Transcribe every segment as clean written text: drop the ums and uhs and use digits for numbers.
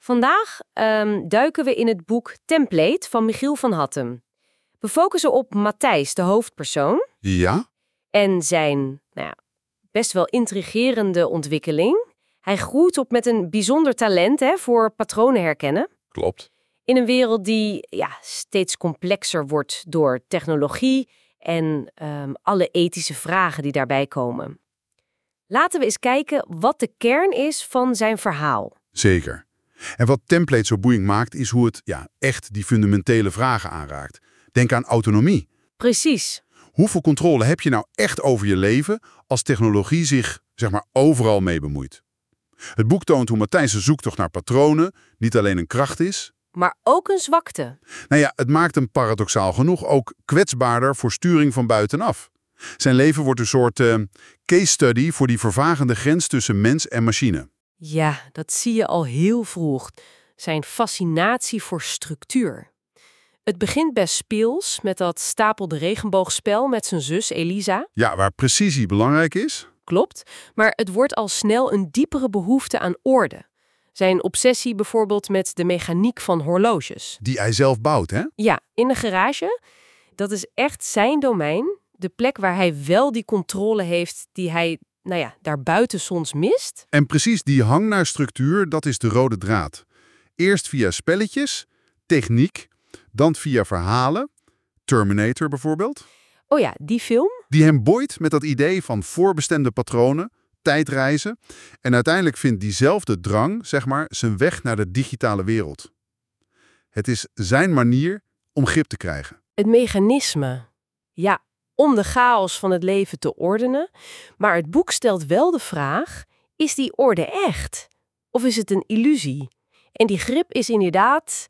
Vandaag duiken we in het boek Template van Michiel van Hattem. We focussen op Matthijs, de hoofdpersoon, Ja? en zijn best wel intrigerende ontwikkeling. Hij groeit op met een bijzonder talent voor patronen herkennen. Klopt. In een wereld die steeds complexer wordt door technologie en alle ethische vragen die daarbij komen. Laten we eens kijken wat de kern is van zijn verhaal. Zeker. En wat Template zo boeiend maakt, is hoe het echt die fundamentele vragen aanraakt. Denk aan autonomie. Precies. Hoeveel controle heb je nou echt over je leven als technologie zich, overal mee bemoeit? Het boek toont hoe Matthijs' zoektocht naar patronen niet alleen een kracht is. Maar ook een zwakte. Het maakt hem paradoxaal genoeg ook kwetsbaarder voor sturing van buitenaf. Zijn leven wordt een soort case study voor die vervagende grens tussen mens en machine. Ja, dat zie je al heel vroeg. Zijn fascinatie voor structuur. Het begint best speels met dat stapelde regenboogspel met zijn zus Elisa. Ja, waar precisie belangrijk is. Klopt, maar het wordt al snel een diepere behoefte aan orde. Zijn obsessie bijvoorbeeld met de mechaniek van horloges. Die hij zelf bouwt, hè? Ja, in de garage. Dat is echt zijn domein. De plek waar hij wel die controle heeft die hij, daarbuiten soms mist. En precies die hang naar structuur, dat is de rode draad. Eerst via spelletjes, techniek, dan via verhalen. Terminator bijvoorbeeld. Oh ja, die film? Die hem boeit met dat idee van voorbestemde patronen, tijdreizen. En uiteindelijk vindt diezelfde drang, zijn weg naar de digitale wereld. Het is zijn manier om grip te krijgen. Het mechanisme. Ja, om de chaos van het leven te ordenen. Maar het boek stelt wel de vraag, is die orde echt? Of is het een illusie? En die grip is inderdaad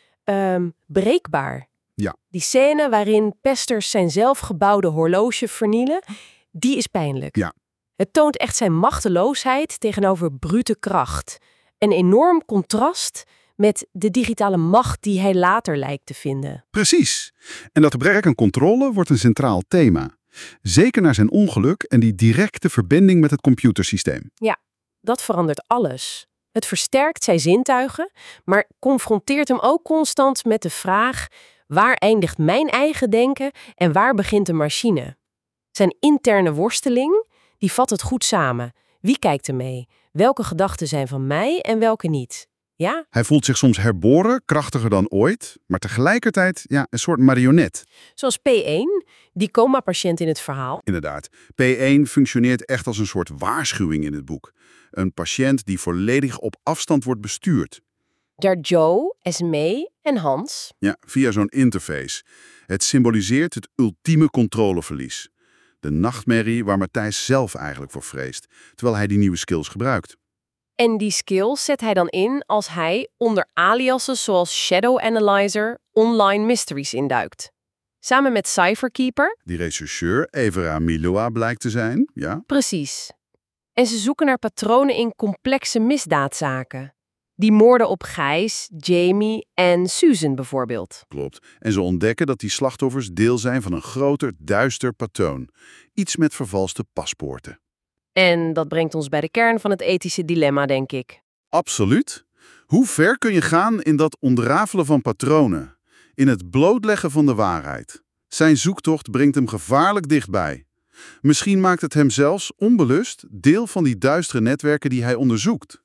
breekbaar. Ja. Die scène waarin pesters zijn zelfgebouwde horloge vernielen, die is pijnlijk. Ja. Het toont echt zijn machteloosheid tegenover brute kracht. Een enorm contrast met de digitale macht die hij later lijkt te vinden. Precies. En dat gebrek aan controle wordt een centraal thema. Zeker na zijn ongeluk en die directe verbinding met het computersysteem. Ja, dat verandert alles. Het versterkt zijn zintuigen, maar confronteert hem ook constant met de vraag: waar eindigt mijn eigen denken en waar begint de machine? Zijn interne worsteling, die vat het goed samen. Wie kijkt er mee? Welke gedachten zijn van mij en welke niet? Ja? Hij voelt zich soms herboren, krachtiger dan ooit, maar tegelijkertijd een soort marionet. Zoals P1, die coma-patiënt in het verhaal. Inderdaad. P1 functioneert echt als een soort waarschuwing in het boek. Een patiënt die volledig op afstand wordt bestuurd. Daar Joe, Esmee en Hans. Ja, via zo'n interface. Het symboliseert het ultieme controleverlies. De nachtmerrie waar Matthijs zelf eigenlijk voor vreest, terwijl hij die nieuwe skills gebruikt. En die skills zet hij dan in als hij onder aliasen zoals Shadow Analyzer online mysteries induikt. Samen met Cypherkeeper. Die rechercheur, Evera Miloa, blijkt te zijn, ja. Precies. En ze zoeken naar patronen in complexe misdaadzaken. Die moorden op Gijs, Jamie en Susan bijvoorbeeld. Klopt. En ze ontdekken dat die slachtoffers deel zijn van een groter, duister patroon. Iets met vervalste paspoorten. En dat brengt ons bij de kern van het ethische dilemma, denk ik. Absoluut. Hoe ver kun je gaan in dat ontrafelen van patronen? In het blootleggen van de waarheid? Zijn zoektocht brengt hem gevaarlijk dichtbij. Misschien maakt het hem zelfs onbewust deel van die duistere netwerken die hij onderzoekt.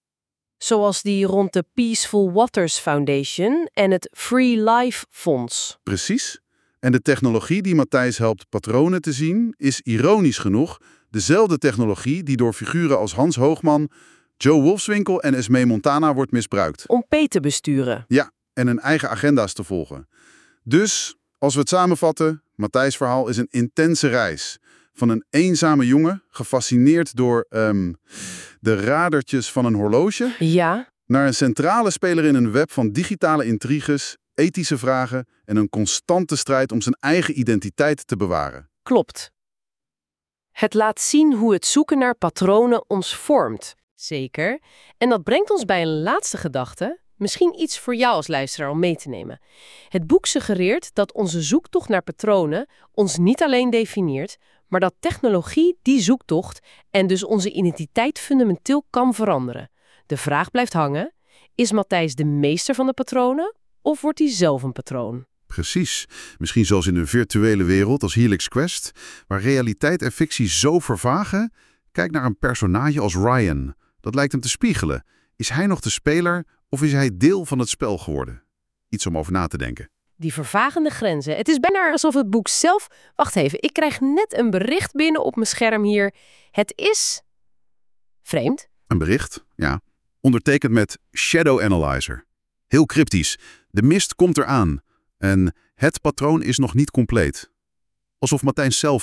Zoals die rond de Peaceful Waters Foundation en het Free Life Fonds. Precies. En de technologie die Matthijs helpt patronen te zien, is ironisch genoeg dezelfde technologie die door figuren als Hans Hoogman, Joe Wolfswinkel en Esmee Montana wordt misbruikt. Om P te besturen. Ja, en hun eigen agenda's te volgen. Dus, als we het samenvatten, Matthijs' verhaal is een intense reis. Van een eenzame jongen, gefascineerd door de radertjes van een horloge, Ja. naar een centrale speler in een web van digitale intriges, ethische vragen en een constante strijd om zijn eigen identiteit te bewaren. Klopt. Het laat zien hoe het zoeken naar patronen ons vormt. Zeker. En dat brengt ons bij een laatste gedachte. Misschien iets voor jou als luisteraar om mee te nemen. Het boek suggereert dat onze zoektocht naar patronen ons niet alleen definieert, maar dat technologie die zoektocht en dus onze identiteit fundamenteel kan veranderen. De vraag blijft hangen: Is Matthijs de meester van de patronen of wordt hij zelf een patroon? Precies. Misschien zoals in een virtuele wereld als Helix Quest, waar realiteit en fictie zo vervagen. Kijk naar een personage als Ryan. Dat lijkt hem te spiegelen. Is hij nog de speler of is hij deel van het spel geworden? Iets om over na te denken. Die vervagende grenzen. Het is bijna alsof het boek zelf... Wacht even, ik krijg net een bericht binnen op mijn scherm hier. Het is... vreemd. Een bericht, ja. Ondertekend met Shadow Analyzer. Heel cryptisch. De mist komt eraan. En het patroon is nog niet compleet. Alsof Matthijs zelf